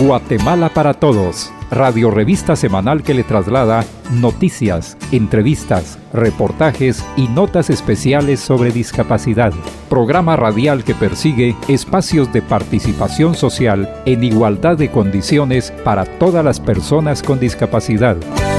Guatemala para Todos, radio revista semanal que le traslada noticias, entrevistas, reportajes y notas especiales sobre discapacidad. Programa radial que persigue espacios de participación social en igualdad de condiciones para todas las personas con discapacidad.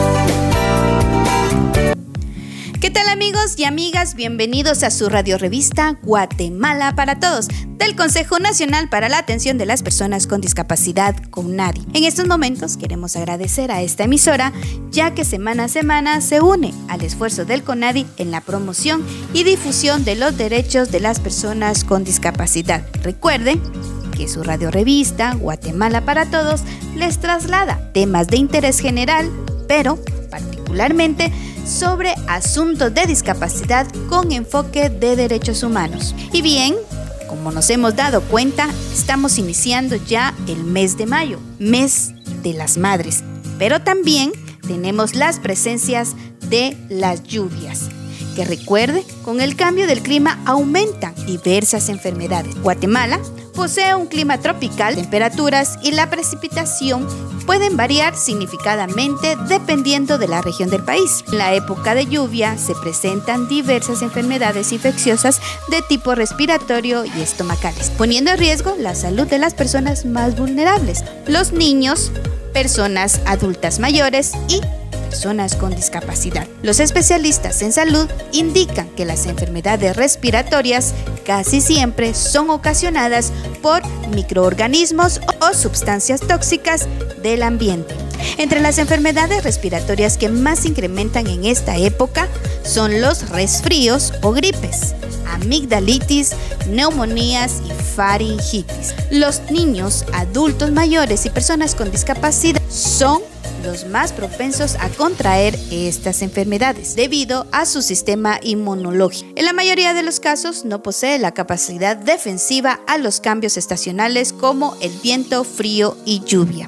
¿Qué tal, amigos y amigas? Bienvenidos a su radiorevista Guatemala para Todos, del Consejo Nacional para la Atención de las Personas con Discapacidad, CONADI. En estos momentos queremos agradecer a esta emisora, ya que semana a semana se une al esfuerzo del CONADI en la promoción y difusión de los derechos de las personas con discapacidad. Recuerden que su radiorevista Guatemala para Todos les traslada temas de interés general, pero particularmente sobre asuntos de discapacidad con enfoque de derechos humanos. Y bien, como nos hemos dado cuenta, estamos iniciando ya el mes de mayo, mes de las madres, pero también tenemos las presencias de las lluvias, que recuerde, con el cambio del clima aumentan diversas enfermedades. Guatemala posee un clima tropical, temperaturas y la precipitación pueden variar significativamente dependiendo de la región del país. En la época de lluvia se presentan diversas enfermedades infecciosas de tipo respiratorio y estomacales, poniendo en riesgo la salud de las personas más vulnerables, los niños, personas adultas mayores y personas con discapacidad. Los especialistas en salud indican que las enfermedades respiratorias casi siempre son ocasionadas por microorganismos o sustancias tóxicas del ambiente. Entre las enfermedades respiratorias que más se incrementan en esta época son los resfríos o gripes, amigdalitis, neumonías y faringitis. Los niños, adultos mayores y personas con discapacidad son los más propensos a contraer estas enfermedades debido a su sistema inmunológico. En la mayoría de los casos no posee la capacidad defensiva a los cambios estacionales como el viento, frío y lluvia.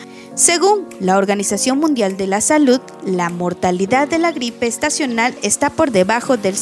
Según la Organización Mundial de la Salud, la mortalidad de la gripe estacional está por debajo del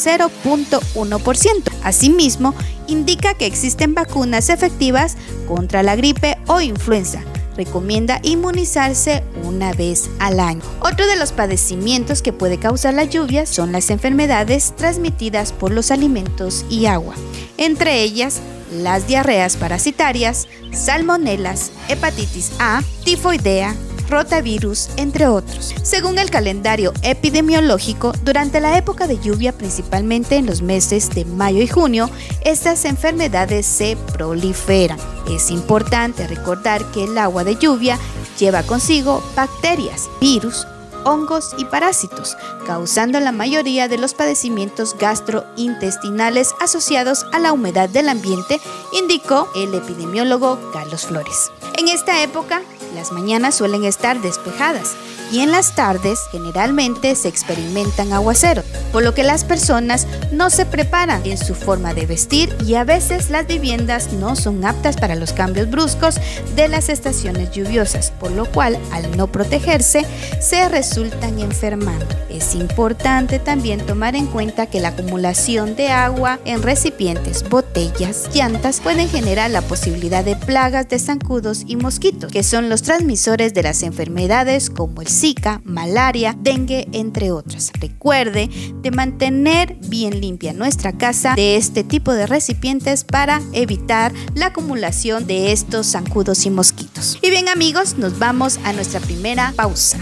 0.1%. Asimismo, indica que existen vacunas efectivas contra la gripe o influenza. Recomienda inmunizarse una vez al año. Otro de los padecimientos que puede causar la lluvia son las enfermedades transmitidas por los alimentos y agua, entre ellas las diarreas parasitarias, salmonelas, hepatitis A, tifoidea, rotavirus, entre otros. Según el calendario epidemiológico, durante la época de lluvia, principalmente en los meses de mayo y junio, estas enfermedades se proliferan. Es importante recordar que el agua de lluvia lleva consigo bacterias, virus, hongos y parásitos, causando la mayoría de los padecimientos gastrointestinales asociados a la humedad del ambiente, indicó el epidemiólogo Carlos Flores. En esta época, las mañanas suelen estar despejadas y en las tardes generalmente se experimentan aguaceros, por lo que las personas no se preparan en su forma de vestir y a veces las viviendas no son aptas para los cambios bruscos de las estaciones lluviosas, por lo cual al no protegerse se resultan enfermando. Es importante también tomar en cuenta que la acumulación de agua en recipientes, botellas, llantas pueden generar la posibilidad de plagas de zancudos y mosquitos, que son los transmisores de las enfermedades como el Zika, malaria, dengue, entre otras. Recuerde de mantener bien limpia nuestra casa de este tipo de recipientes para evitar la acumulación de estos zancudos y mosquitos. Y bien, amigos, nos vamos a nuestra primera pausa.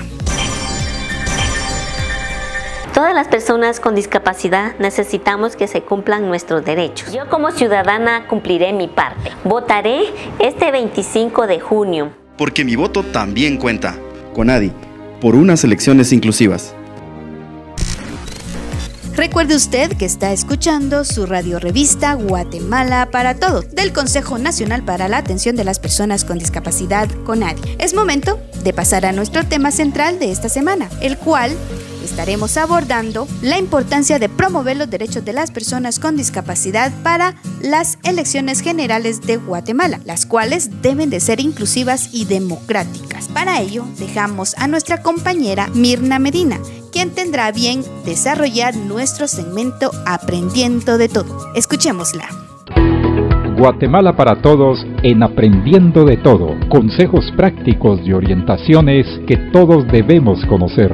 Todas las personas con discapacidad necesitamos que se cumplan nuestros derechos. Yo como ciudadana cumpliré mi parte. Votaré este 25 de junio. Porque mi voto también cuenta. CONADI, por unas elecciones inclusivas. Recuerde usted que está escuchando su radiorevista Guatemala para Todos, del Consejo Nacional para la Atención de las Personas con Discapacidad, CONADI. Es momento de pasar a nuestro tema central de esta semana, el cual estaremos abordando la importancia de promover los derechos de las personas con discapacidad para las elecciones generales de Guatemala, las cuales deben de ser inclusivas y democráticas. Para ello, dejamos a nuestra compañera Mirna Medina, quien tendrá a bien desarrollar nuestro segmento Aprendiendo de Todo. Escuchémosla. Guatemala para Todos en Aprendiendo de Todo. Consejos prácticos y orientaciones que todos debemos conocer.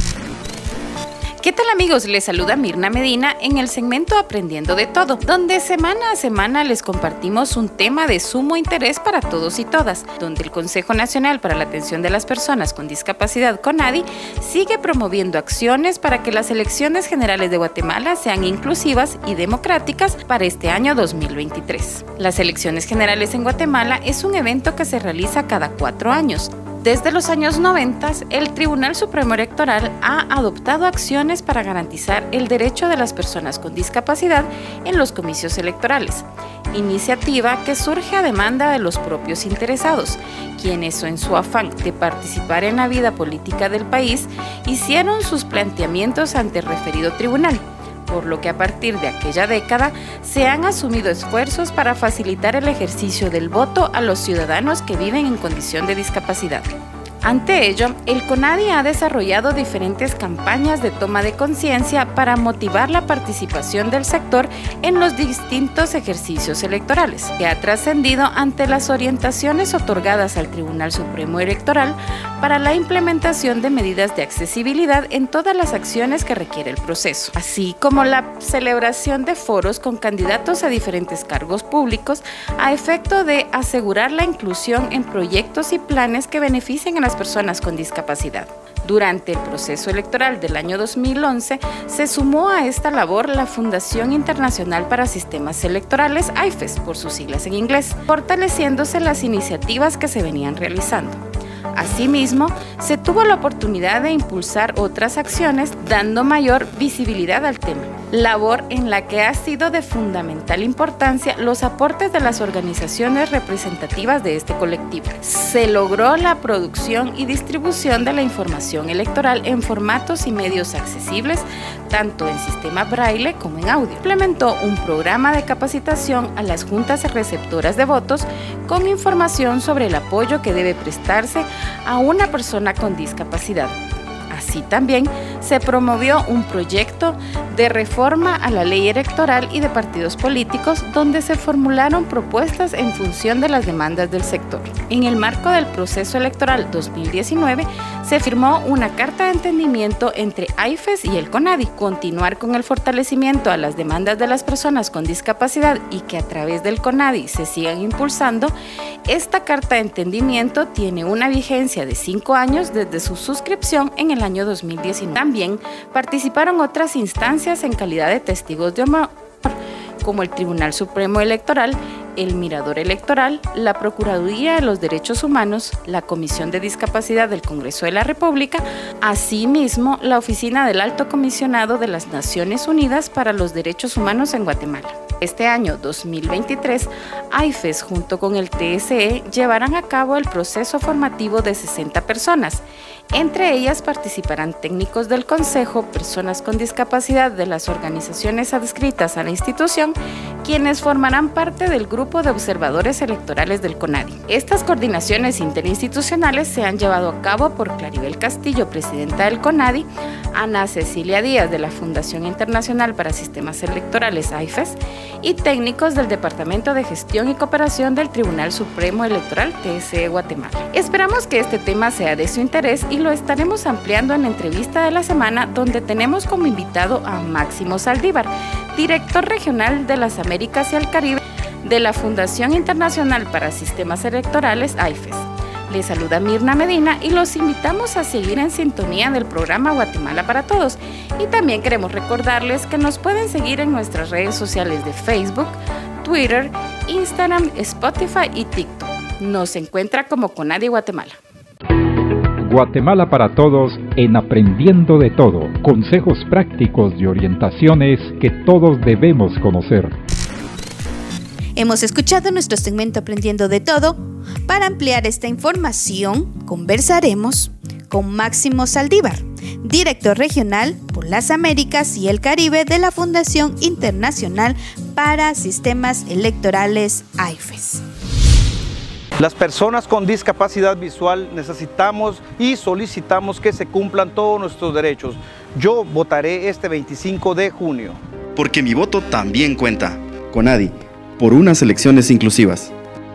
¿Qué tal amigos? Les saluda Mirna Medina en el segmento Aprendiendo de Todo, donde semana a semana les compartimos un tema de sumo interés para todos y todas, donde el Consejo Nacional para la Atención de las Personas con Discapacidad, CONADI, sigue promoviendo acciones para que las elecciones generales de Guatemala sean inclusivas y democráticas para este año 2023. Las elecciones generales en Guatemala es un evento que se realiza cada 4 años. Desde los años 90, el Tribunal Supremo Electoral ha adoptado acciones para garantizar el derecho de las personas con discapacidad en los comicios electorales, iniciativa que surge a demanda de los propios interesados, quienes en su afán de participar en la vida política del país hicieron sus planteamientos ante el referido tribunal, por lo que a partir de aquella década se han asumido esfuerzos para facilitar el ejercicio del voto a los ciudadanos que viven en condición de discapacidad. Ante ello, el CONADI ha desarrollado diferentes campañas de toma de conciencia para motivar la participación del sector en los distintos ejercicios electorales, que ha trascendido ante las orientaciones otorgadas al Tribunal Supremo Electoral para la implementación de medidas de accesibilidad en todas las acciones que requiere el proceso, así como la celebración de foros con candidatos a diferentes cargos públicos a efecto de asegurar la inclusión en proyectos y planes que beneficien a las personas con discapacidad. Durante el proceso electoral del año 2011, se sumó a esta labor la Fundación Internacional para Sistemas Electorales, AIFES, por sus siglas en inglés, fortaleciéndose las iniciativas que se venían realizando. Asimismo, se tuvo la oportunidad de impulsar otras acciones dando mayor visibilidad al tema, labor en la que ha sido de fundamental importancia los aportes de las organizaciones representativas de este colectivo. Se logró la producción y distribución de la información electoral en formatos y medios accesibles, tanto en sistema braille como en audio. Implementó un programa de capacitación a las juntas receptoras de votos con información sobre el apoyo que debe prestarse a una persona con discapacidad. Así también se promovió un proyecto de reforma a la ley electoral y de partidos políticos donde se formularon propuestas en función de las demandas del sector. En el marco del proceso electoral 2019 se firmó una carta de entendimiento entre AIFES y el CONADI, continuar con el fortalecimiento a las demandas de las personas con discapacidad y que a través del CONADI se sigan impulsando. Esta carta de entendimiento tiene una vigencia de 5 años desde su suscripción en el año 2019. También participaron otras instancias en calidad de testigos de honor, como el Tribunal Supremo Electoral, el Mirador Electoral, la Procuraduría de los Derechos Humanos, la Comisión de Discapacidad del Congreso de la República, asimismo la Oficina del Alto Comisionado de las Naciones Unidas para los Derechos Humanos en Guatemala. Este año 2023, AIFES junto con el TSE llevarán a cabo el proceso formativo de 60 personas. Entre ellas participarán técnicos del Consejo, personas con discapacidad de las organizaciones adscritas a la institución, quienes formarán parte del grupo de observadores electorales del CONADI. Estas coordinaciones interinstitucionales se han llevado a cabo por Claribel Castillo, presidenta del CONADI, Ana Cecilia Díaz de la Fundación Internacional para Sistemas Electorales, AIFES, y técnicos del Departamento de Gestión y Cooperación del Tribunal Supremo Electoral, TSE Guatemala. Esperamos que este tema sea de su interés y lo estaremos ampliando en la entrevista de la semana, donde tenemos como invitado a Máximo Saldívar, director regional de las Américas y el Caribe de la Fundación Internacional para Sistemas Electorales, AIFES. Les saluda Mirna Medina y los invitamos a seguir en sintonía del programa Guatemala para Todos. Y también queremos recordarles que nos pueden seguir en nuestras redes sociales de Facebook, Twitter, Instagram, Spotify y TikTok. Nos encuentra como CONADI Guatemala. Guatemala para Todos en Aprendiendo de Todo. Consejos prácticos y orientaciones que todos debemos conocer. Hemos escuchado nuestro segmento Aprendiendo de Todo. Para ampliar esta información, conversaremos con Máximo Saldívar, director regional por las Américas y el Caribe de la Fundación Internacional para Sistemas Electorales, AIFES. Las personas con discapacidad visual necesitamos y solicitamos que se cumplan todos nuestros derechos. Yo votaré este 25 de junio. Porque mi voto también cuenta. CONADI, por unas elecciones inclusivas.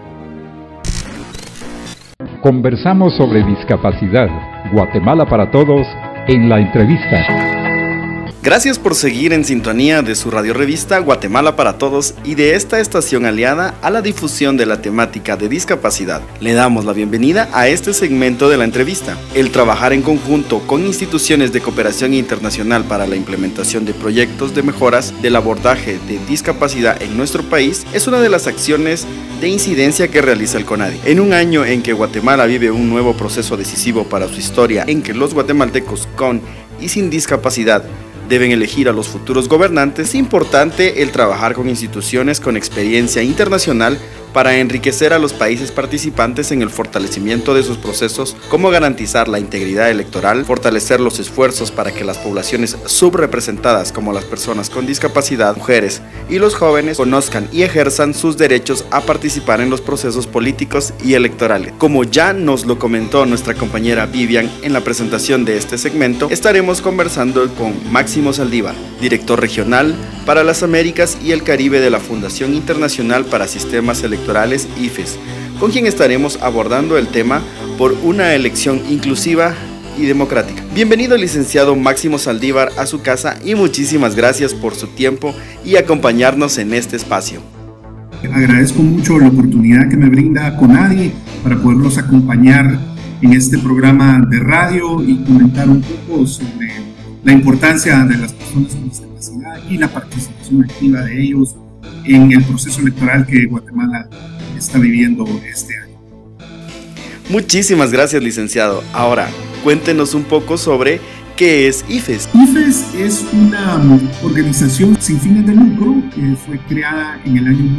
Conversamos sobre discapacidad. Guatemala para todos en la entrevista. Gracias por seguir en sintonía de su radiorevista Guatemala para Todos y de esta estación aliada a la difusión de la temática de discapacidad. Le damos la bienvenida a este segmento de la entrevista. El trabajar en conjunto con instituciones de cooperación internacional para la implementación de proyectos de mejoras del abordaje de discapacidad en nuestro país es una de las acciones de incidencia que realiza el CONADI. En un año en que Guatemala vive un nuevo proceso decisivo para su historia, en que los guatemaltecos con y sin discapacidad deben elegir a los futuros gobernantes, es importante el trabajar con instituciones con experiencia internacional para enriquecer a los países participantes en el fortalecimiento de sus procesos, como garantizar la integridad electoral, fortalecer los esfuerzos para que las poblaciones subrepresentadas como las personas con discapacidad, mujeres y los jóvenes conozcan y ejerzan sus derechos a participar en los procesos políticos y electorales. Como ya nos lo comentó nuestra compañera Vivian en la presentación de este segmento, estaremos conversando con Máximo Saldívar, director regional para las Américas y el Caribe de la Fundación Internacional para Sistemas Electorales IFES, con quien estaremos abordando el tema por una elección inclusiva y democrática. Bienvenido, licenciado Máximo Saldívar, a su casa y muchísimas gracias por su tiempo y acompañarnos en este espacio. Agradezco mucho la oportunidad que me brinda CONADI para poderlos acompañar en este programa de radio y comentar un poco sobre la importancia de las personas con discapacidad y la participación activa de ellos en el proceso electoral que Guatemala está viviendo este año. Muchísimas gracias, licenciado. Ahora, cuéntenos un poco sobre qué es IFES. IFES es una organización sin fines de lucro que fue creada en el año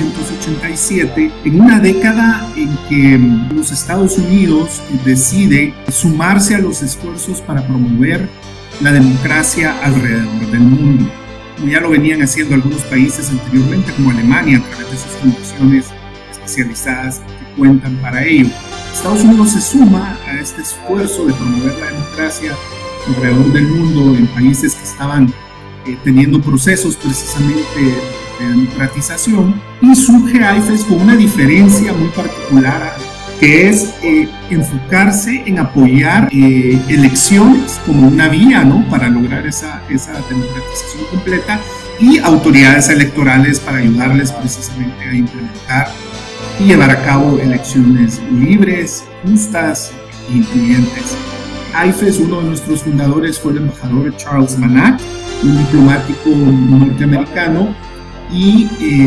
1987, en una década en que los Estados Unidos decide sumarse a los esfuerzos para promover la democracia alrededor del mundo. Ya lo venían haciendo algunos países anteriormente, como Alemania, a través de sus fundaciones especializadas que cuentan para ello. Estados Unidos se suma a este esfuerzo de promover la democracia alrededor del mundo en países que estaban teniendo procesos precisamente de democratización, y surge IFES con una diferencia muy particular, que es enfocarse en apoyar elecciones como una vía, ¿no?, para lograr esa democratización completa, y autoridades electorales para ayudarles precisamente a implementar y llevar a cabo elecciones libres, justas e incluyentes. IFES, uno de nuestros fundadores, fue el embajador Charles Manac, un diplomático norteamericano y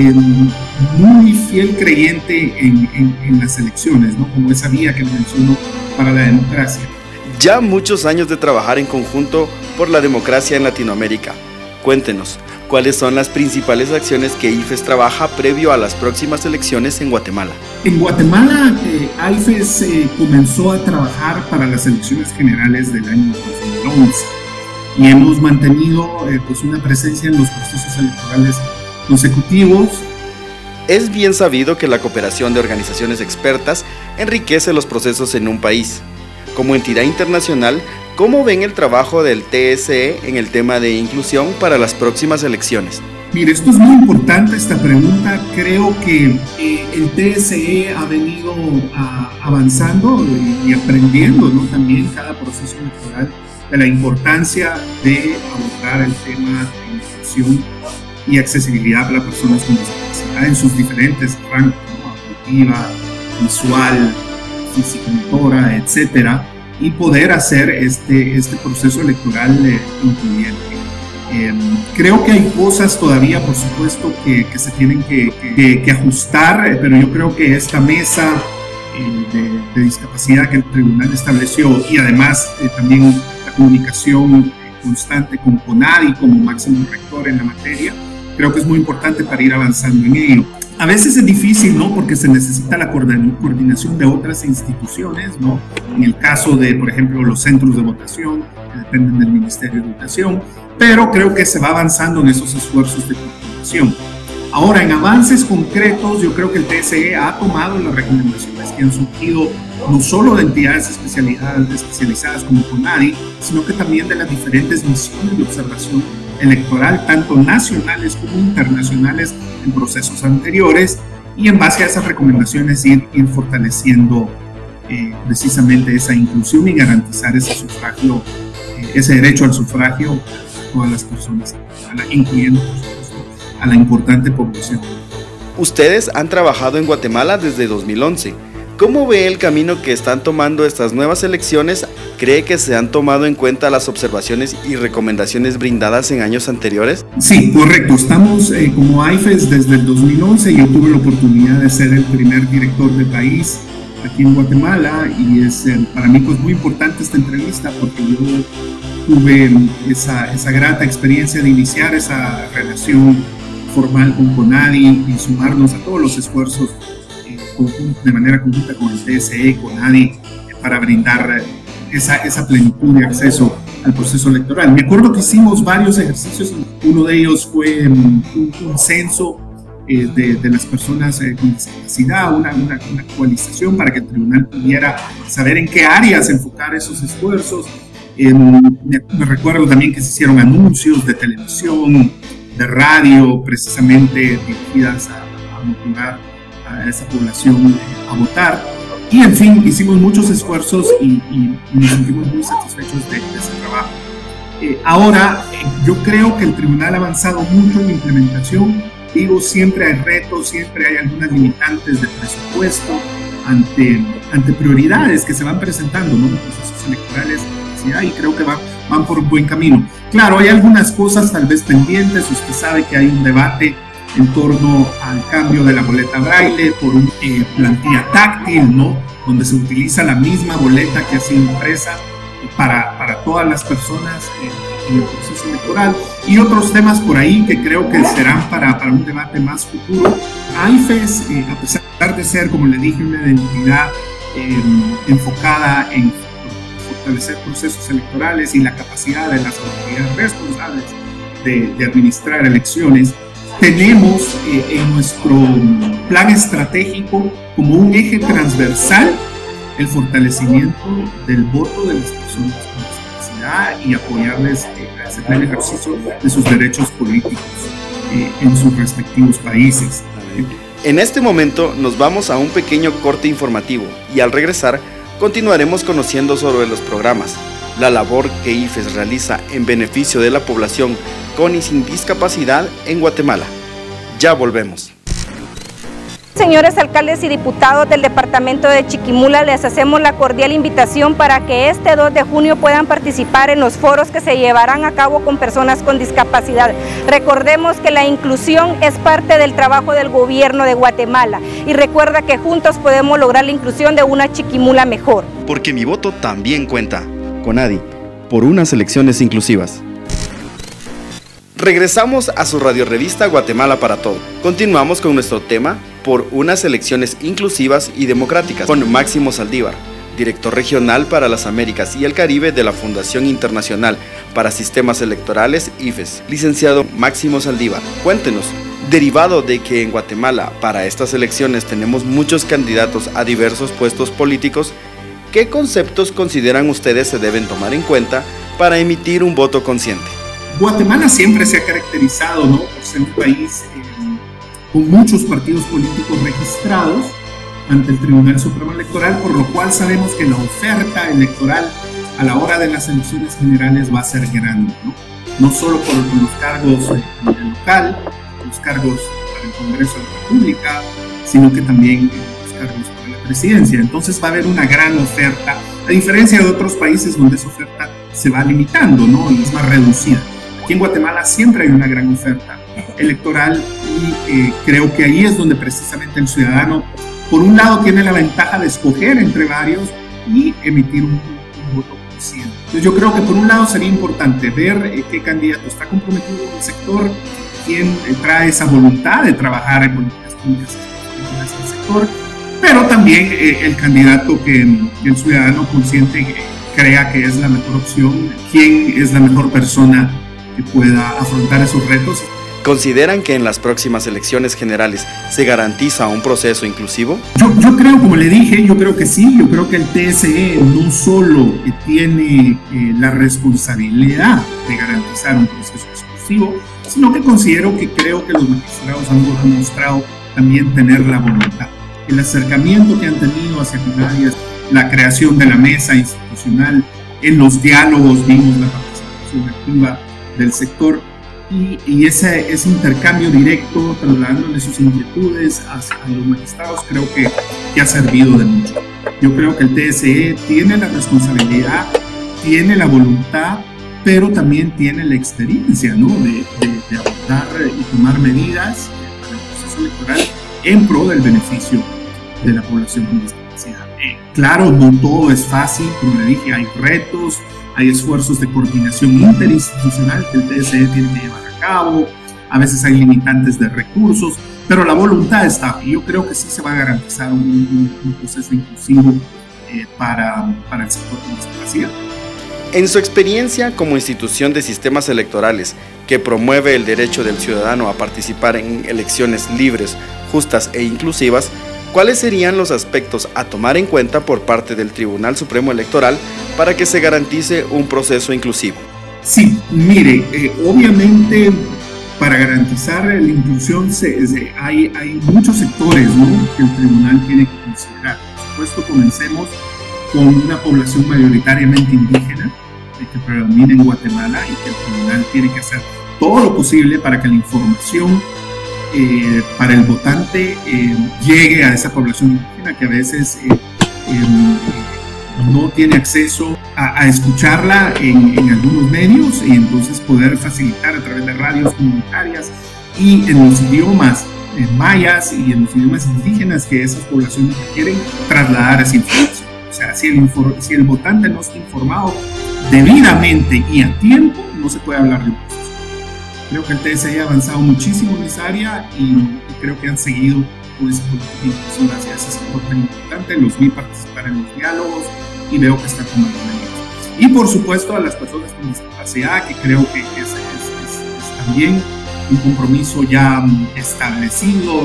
muy fiel creyente en las elecciones, ¿no?, como esa vía que mencionó para la democracia. Ya muchos años de trabajar en conjunto por la democracia en Latinoamérica. Cuéntenos, ¿cuáles son las principales acciones que IFES trabaja previo a las próximas elecciones en Guatemala? En Guatemala, IFES comenzó a trabajar para las elecciones generales del año 2011 y hemos mantenido una presencia en los procesos electorales consecutivos. Es bien sabido que la cooperación de organizaciones expertas enriquece los procesos en un país. Como entidad internacional, ¿cómo ven el trabajo del TSE en el tema de inclusión para las próximas elecciones? Mire, esto es muy importante, esta pregunta. Creo que el TSE ha venido avanzando y aprendiendo, ¿no?, también cada proceso electoral, de la importancia de abordar el tema de inclusión y accesibilidad para personas con discapacidad en sus diferentes rangos, ¿no?, auditiva, visual, físico-motora, etcétera, y poder hacer este proceso electoral incluyente. Creo que hay cosas todavía, por supuesto, que se tienen que ajustar, pero yo creo que esta mesa de discapacidad que el tribunal estableció, y además también la comunicación constante con CONADI como máximo rector en la materia, creo que es muy importante para ir avanzando en ello. A veces es difícil, ¿no?, porque se necesita la coordinación de otras instituciones, ¿no? En el caso de, por ejemplo, los centros de votación, que dependen del Ministerio de Educación, pero creo que se va avanzando en esos esfuerzos de coordinación. Ahora, en avances concretos, yo creo que el TSE ha tomado las recomendaciones que han surgido no solo de entidades especializadas como CONADI, sino que también de las diferentes misiones de observación electoral, tanto nacionales como internacionales en procesos anteriores, y en base a esas recomendaciones ir fortaleciendo precisamente esa inclusión y garantizar ese sufragio, ese derecho al sufragio a todas las personas, incluyendo a la importante población. Ustedes han trabajado en Guatemala desde 2011. ¿Cómo ve el camino que están tomando estas nuevas elecciones? ¿Cree que se han tomado en cuenta las observaciones y recomendaciones brindadas en años anteriores? Sí, correcto. Estamos como AIFES desde el 2011. Yo tuve la oportunidad de ser el primer director de país aquí en Guatemala y es para mí pues muy importante esta entrevista porque yo tuve esa grata experiencia de iniciar esa relación formal con CONADI y sumarnos a todos los esfuerzos de manera conjunta con el TSE, CONADI, para brindar esa plenitud de acceso al proceso electoral. Me acuerdo que hicimos varios ejercicios, uno de ellos fue un censo de las personas con discapacidad, una actualización para que el tribunal pudiera saber en qué áreas enfocar esos esfuerzos. Me recuerdo también que se hicieron anuncios de televisión, de radio, precisamente dirigidas a motivar a esa población a votar. Y en fin, hicimos muchos esfuerzos y nos sentimos muy satisfechos de ese trabajo. Ahora, yo creo que el tribunal ha avanzado mucho en la implementación. Digo, siempre hay retos, siempre hay algunas limitantes de presupuesto ante prioridades que se van presentando, ¿no? Los procesos electorales, y creo que van por un buen camino. Claro, hay algunas cosas tal vez pendientes. Usted sabe que hay un debate en torno al cambio de la boleta braille por una plantilla táctil, ¿no? Donde se utiliza la misma boleta que ha sido impresa para todas las personas en el proceso electoral, y otros temas por ahí que creo que serán para un debate más futuro. AIFES, a pesar de ser, como le dije, una entidad enfocada en fortalecer procesos electorales y la capacidad de las autoridades responsables de administrar elecciones, tenemos en nuestro plan estratégico como un eje transversal el fortalecimiento del voto de las personas con discapacidad y apoyarles a ese pleno ejercicio de sus derechos políticos en sus respectivos países. En este momento nos vamos a un pequeño corte informativo y al regresar continuaremos conociendo sobre los programas, la labor que IFES realiza en beneficio de la población con y sin discapacidad en Guatemala. Ya volvemos. Señores alcaldes y diputados del departamento de Chiquimula, les hacemos la cordial invitación para que este 2 de junio puedan participar en los foros que se llevarán a cabo con personas con discapacidad. Recordemos que la inclusión es parte del trabajo del gobierno de Guatemala y recuerda que juntos podemos lograr la inclusión de una Chiquimula mejor. Porque mi voto también cuenta. CONADI, por unas elecciones inclusivas. Regresamos a su radiorevista Guatemala para Todos. Continuamos con nuestro tema, por unas elecciones inclusivas y democráticas, con Máximo Saldívar, director regional para las Américas y el Caribe de la Fundación Internacional para Sistemas Electorales, IFES. Licenciado Máximo Saldívar, cuéntenos, derivado de que en Guatemala para estas elecciones tenemos muchos candidatos a diversos puestos políticos, ¿qué conceptos consideran ustedes se deben tomar en cuenta para emitir un voto consciente? Guatemala siempre se ha caracterizado, ¿no?, por ser un país con muchos partidos políticos registrados ante el Tribunal Supremo Electoral, por lo cual sabemos que la oferta electoral a la hora de las elecciones generales va a ser grande, ¿no? No solo por los cargos a nivel local, los cargos para el Congreso de la República, sino que también los cargos para la presidencia. Entonces va a haber una gran oferta, a diferencia de otros países donde esa oferta se va limitando, ¿no?, y es más reducida. Aquí en Guatemala siempre hay una gran oferta electoral y creo que ahí es donde precisamente el ciudadano, por un lado, tiene la ventaja de escoger entre varios y emitir un voto consciente. Entonces yo creo que por un lado sería importante ver qué candidato está comprometido con el sector, quién trae esa voluntad de trabajar en políticas públicas en este sector, pero también el candidato que el ciudadano consciente crea que es la mejor opción, quién es la mejor persona que pueda afrontar esos retos. ¿Consideran que en las próximas elecciones generales se garantiza un proceso inclusivo? Yo creo, como le dije, yo creo que sí. Yo creo que el TSE no solo tiene la responsabilidad de garantizar un proceso inclusivo, sino que creo que los magistrados han demostrado también tener la voluntad. El acercamiento que han tenido hacia Conadi, la creación de la mesa institucional, en los diálogos vimos la participación activa del sector y ese intercambio directo, trasladándole sus inquietudes a los magistrados, creo que ha servido de mucho. Yo creo que el TSE tiene la responsabilidad, tiene la voluntad, pero también tiene la experiencia, ¿no? de abordar y tomar medidas para el proceso electoral en pro del beneficio de la población con discapacidad. Claro, no todo es fácil, como le dije, hay retos, hay esfuerzos de coordinación interinstitucional que el TSE tiene que llevar a cabo, a veces hay limitantes de recursos, pero la voluntad está, y yo creo que sí se va a garantizar un proceso inclusivo para el sector con discapacidad. En su experiencia como institución de sistemas electorales que promueve el derecho del ciudadano a participar en elecciones libres, justas e inclusivas, ¿cuáles serían los aspectos a tomar en cuenta por parte del Tribunal Supremo Electoral para que se garantice un proceso inclusivo? Sí, mire, obviamente para garantizar la inclusión hay muchos sectores, ¿no?, que el tribunal tiene que considerar. Por supuesto, comencemos con una población mayoritariamente indígena que predomina en Guatemala y que el tribunal tiene que hacer todo lo posible para que la información para el votante llegue a esa población indígena que a veces no tiene acceso a escucharla en algunos medios, y entonces poder facilitar a través de radios comunitarias y en los idiomas mayas y en los idiomas indígenas que esas poblaciones quieren trasladar esa información. O sea, si el votante no está informado debidamente y a tiempo, no se puede hablar de un proceso. Creo que el TSE ha avanzado muchísimo en esa área y creo que han seguido con esa política hacia ese sector tan importante. Los vi participar en los diálogos y veo que están tomando medidas. Y por supuesto a las personas con discapacidad, que creo que es también un compromiso ya establecido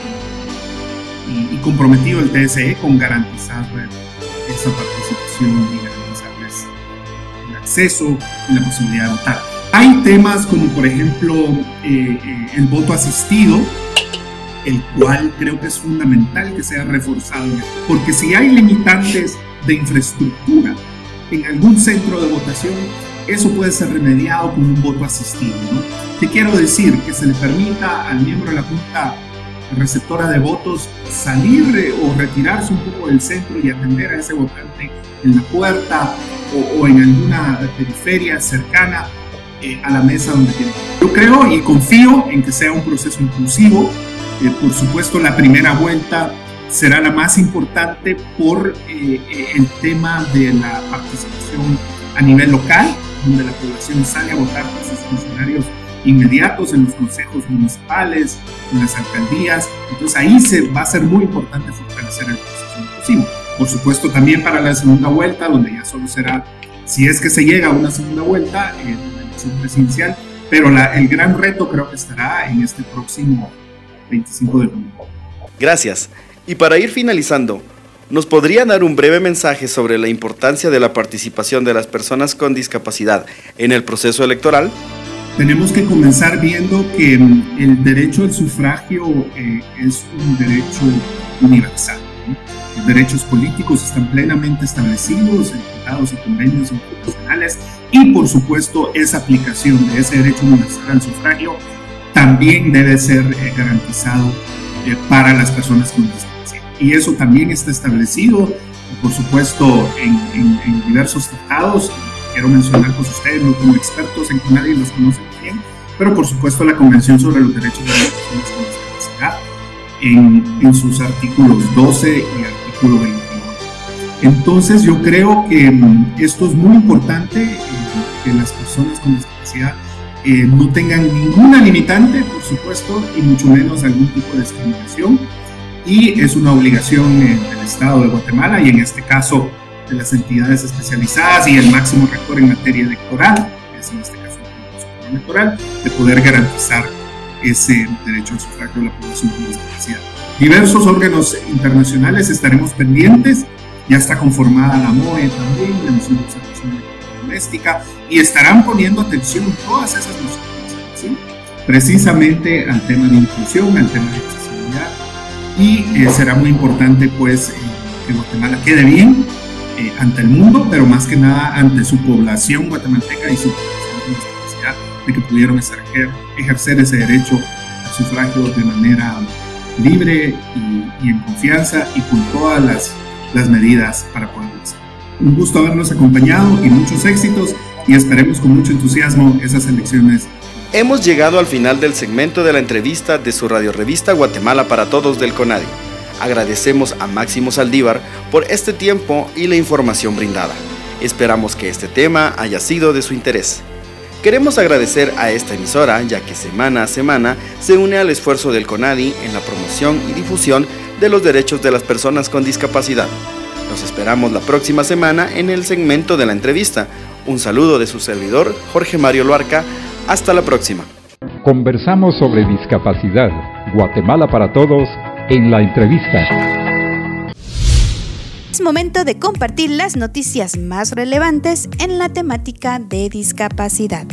y comprometido el TSE con garantizar esa participación y garantizarles el acceso y la posibilidad de votar. Hay temas como, por ejemplo, el voto asistido, el cual creo que es fundamental que sea reforzado, porque si hay limitantes de infraestructura en algún centro de votación, eso puede ser remediado con un voto asistido, ¿no? ¿Qué quiero decir? Que se le permita al miembro de la Junta receptora de votos salir o retirarse un poco del centro y atender a ese votante en la puerta o en alguna periferia cercana a la mesa donde tiene. Yo creo y confío en que sea un proceso inclusivo. Por supuesto, la primera vuelta será la más importante por el tema de la participación a nivel local, donde la población sale a votar por sus funcionarios inmediatos en los consejos municipales, en las alcaldías. Entonces ahí va a ser muy importante fortalecer el proceso inclusivo. Por supuesto, también para la segunda vuelta, donde ya solo será, si es que se llega a una segunda vuelta, la elección presidencial, pero el gran reto creo que estará en este próximo 25 de junio. Gracias. Y para ir finalizando, ¿nos podría dar un breve mensaje sobre la importancia de la participación de las personas con discapacidad en el proceso electoral? Tenemos que comenzar viendo que el derecho al sufragio es un derecho universal, ¿no? Los derechos políticos están plenamente establecidos en tratados y convenios internacionales, y por supuesto esa aplicación de ese derecho universal al sufragio también debe ser garantizado para las personas con discapacidad. Y eso también está establecido, por supuesto, en diversos tratados. Quiero mencionar con ustedes, no como expertos en que nadie los conoce bien, pero por supuesto la Convención sobre los Derechos de las Personas con Discapacidad en sus artículos 12 y artículo 21. Entonces yo creo que esto es muy importante, que las personas con discapacidad no tengan ninguna limitante, por supuesto, y mucho menos algún tipo de discriminación, y es una obligación del Estado de Guatemala y en este caso de las entidades especializadas y el máximo rector en materia electoral, que es en este caso el Consejo Electoral, de poder garantizar ese derecho al sufragio de la población con discapacidad. Diversos órganos internacionales estaremos pendientes, ya está conformada la MOE también, la Misión de Observación Doméstica, y estarán poniendo atención a todas esas ¿sí? Precisamente al tema de inclusión, al tema de accesibilidad, y será muy importante pues que Guatemala quede bien ante el mundo, pero más que nada ante su población guatemalteca y su población con discapacidad, de que pudieron ejercer ese derecho al sufragio de manera libre y en confianza y con todas las medidas para poderlo hacer. Un gusto haberlos acompañado y muchos éxitos, y esperemos con mucho entusiasmo esas elecciones. Hemos llegado al final del segmento de la entrevista de su radiorevista Guatemala para Todos del CONADI. Agradecemos a Máximo Saldívar por este tiempo y la información brindada. Esperamos que este tema haya sido de su interés. Queremos agradecer a esta emisora, ya que semana a semana se une al esfuerzo del CONADI en la promoción y difusión de los derechos de las personas con discapacidad. Nos esperamos la próxima semana en el segmento de la entrevista. Un saludo de su servidor, Jorge Mario Loarca. Hasta la próxima. Conversamos sobre discapacidad. Guatemala para Todos en la entrevista. Es momento de compartir las noticias más relevantes en la temática de discapacidad.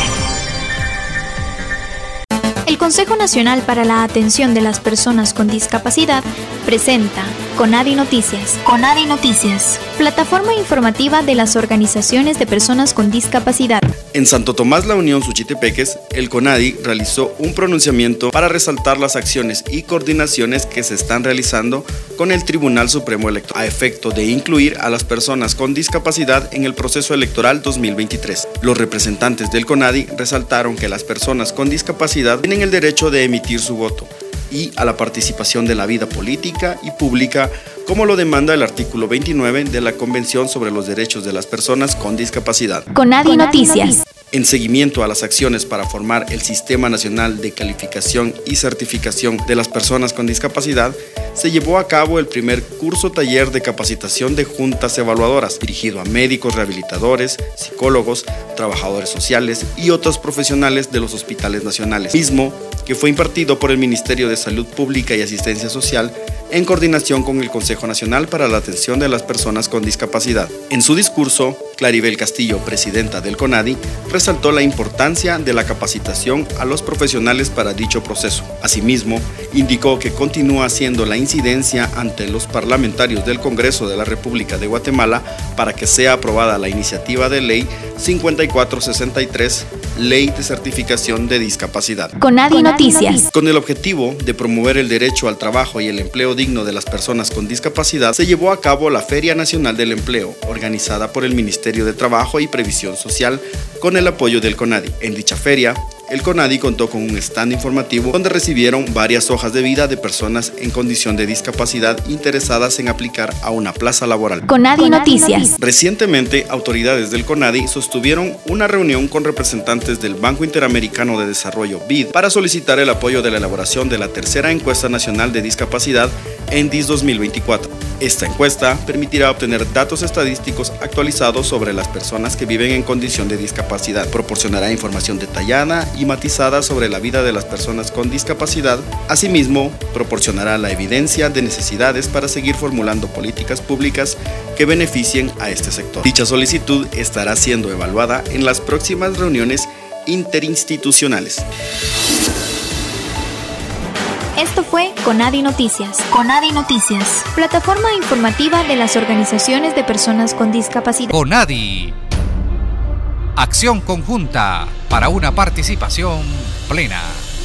El Consejo Nacional para la Atención de las Personas con Discapacidad presenta CONADI Noticias. CONADI Noticias, plataforma informativa de las organizaciones de personas con discapacidad. En Santo Tomás La Unión Suchitepeques, el CONADI realizó un pronunciamiento para resaltar las acciones y coordinaciones que se están realizando con el Tribunal Supremo Electoral a efecto de incluir a las personas con discapacidad en el proceso electoral 2023. Los representantes del CONADI resaltaron que las personas con discapacidad tienen el derecho de emitir su voto y a la participación de la vida política y pública, como lo demanda el artículo 29 de la Convención sobre los Derechos de las Personas con Discapacidad. CONADI Noticias. En seguimiento a las acciones para formar el Sistema Nacional de Calificación y Certificación de las Personas con Discapacidad, se llevó a cabo el primer curso taller de capacitación de juntas evaluadoras, dirigido a médicos rehabilitadores, psicólogos, trabajadores sociales y otros profesionales de los hospitales nacionales, mismo que fue impartido por el Ministerio de Salud Pública y Asistencia Social en coordinación con el Consejo Nacional para la Atención de las Personas con Discapacidad. En su discurso, Claribel Castillo, presidenta del CONADI, resaltó la importancia de la capacitación a los profesionales para dicho proceso. Asimismo, indicó que continúa haciendo la incidencia ante los parlamentarios del Congreso de la República de Guatemala para que sea aprobada la iniciativa de ley 5463, Ley de Certificación de Discapacidad. CONADI Noticias. Con el objetivo de promover el derecho al trabajo y el empleo digno de las personas con discapacidad, se llevó a cabo la Feria Nacional del Empleo, organizada por el Ministerio de Trabajo y Previsión Social con el apoyo del CONADI. En dicha feria, el CONADI contó con un stand informativo donde recibieron varias hojas de vida de personas en condición de discapacidad interesadas en aplicar a una plaza laboral. CONADI Noticias. Recientemente, autoridades del CONADI sostuvieron una reunión con representantes del Banco Interamericano de Desarrollo, BID, para solicitar el apoyo de la elaboración de la tercera encuesta nacional de discapacidad ENDIS 2024. Esta encuesta permitirá obtener datos estadísticos actualizados sobre las personas que viven en condición de discapacidad, proporcionará información detallada y matizada sobre la vida de las personas con discapacidad. Asimismo, proporcionará la evidencia de necesidades para seguir formulando políticas públicas que beneficien a este sector. Dicha solicitud estará siendo evaluada en las próximas reuniones interinstitucionales. Esto fue CONADI Noticias. CONADI Noticias, plataforma informativa de las organizaciones de personas con discapacidad. CONADI. Acción conjunta para una participación plena.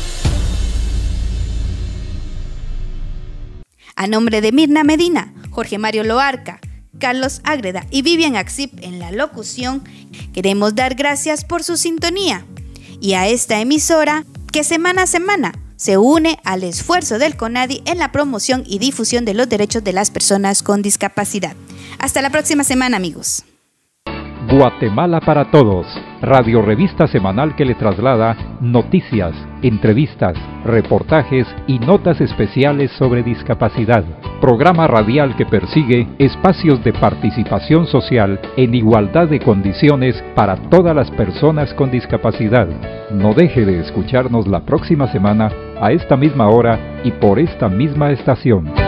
A nombre de Mirna Medina, Jorge Mario Loarca, Carlos Ágreda y Vivian Axip en la locución, queremos dar gracias por su sintonía y a esta emisora que semana a semana se une al esfuerzo del CONADI en la promoción y difusión de los derechos de las personas con discapacidad. Hasta la próxima semana, amigos. Guatemala para Todos, radiorevista semanal que le traslada noticias, entrevistas, reportajes y notas especiales sobre discapacidad. Programa radial que persigue espacios de participación social en igualdad de condiciones para todas las personas con discapacidad. No deje de escucharnos la próxima semana a esta misma hora y por esta misma estación.